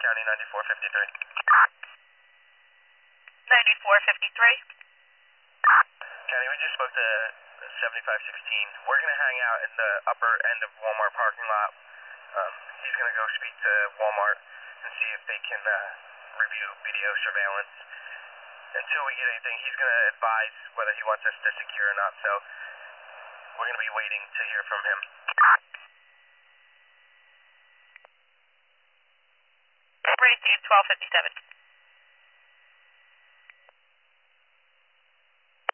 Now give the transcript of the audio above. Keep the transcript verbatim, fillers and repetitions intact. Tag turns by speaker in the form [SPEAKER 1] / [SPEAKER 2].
[SPEAKER 1] County ninety-four fifty-three.
[SPEAKER 2] ninety-four fifty-three.
[SPEAKER 1] County, we just spoke to seventy-five sixteen. We're going to hang out in the upper end of Walmart parking lot. Um, he's going to go speak to Walmart and see if they can uh, review video surveillance. Until we get anything, he's going to advise whether he wants us to secure or not. So we're going to be waiting to hear from him.
[SPEAKER 2] Receive twelve fifty-seven.